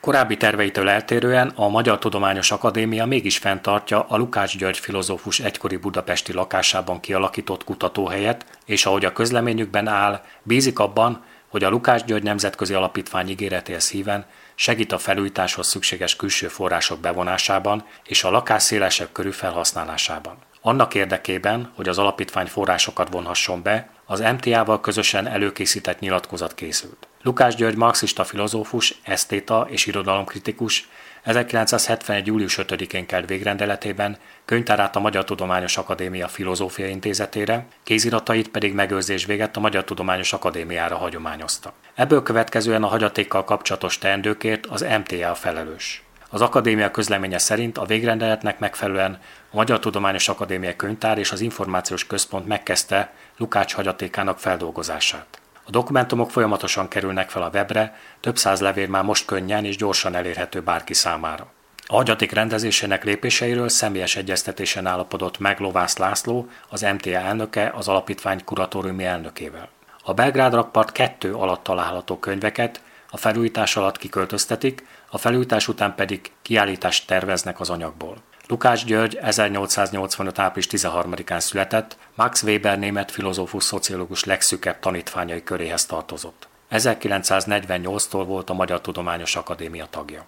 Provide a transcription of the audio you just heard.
Korábbi terveitől eltérően a Magyar Tudományos Akadémia mégis fenntartja a Lukács György filozófus egykori budapesti lakásában kialakított kutatóhelyet, és ahogy a közleményükben áll, bízik abban, hogy a Lukács György Nemzetközi Alapítvány ígéretéhez híven segít a felújításhoz szükséges külső források bevonásában és a lakás szélesebb körű felhasználásában. Annak érdekében, hogy az alapítvány forrásokat vonhasson be, az MTA-val közösen előkészített nyilatkozat készült. Lukács György marxista filozófus, esztéta és irodalomkritikus 1971. július 5-én kelt végrendeletében könyvtárát a Magyar Tudományos Akadémia Filozófiai Intézetére, kéziratait pedig megőrzés végett a Magyar Tudományos Akadémiára hagyományozta. Ebből következően a hagyatékkal kapcsolatos teendőkért az MTA felelős. Az akadémia közleménye szerint a végrendeletnek megfelelően a Magyar Tudományos Akadémia Könyvtár és az Információs Központ megkezdte Lukács hagyatékának feldolgozását. A dokumentumok folyamatosan kerülnek fel a webre, több száz levél már most könnyen és gyorsan elérhető bárki számára. A hagyaték rendezésének lépéseiről személyes egyeztetésen állapodott meg Lovász László, az MTA elnöke, az alapítvány kuratóriumi elnökével. A Belgrád rakpart 2 alatt található könyveket a felújítás alatt kiköltöztetik, a felújítás után pedig kiállítást terveznek az anyagból. Lukács György 1885. április 13-án született, Max Weber német filozófus szociológus legszűkebb tanítványai köréhez tartozott. 1948-tól volt a Magyar Tudományos Akadémia tagja.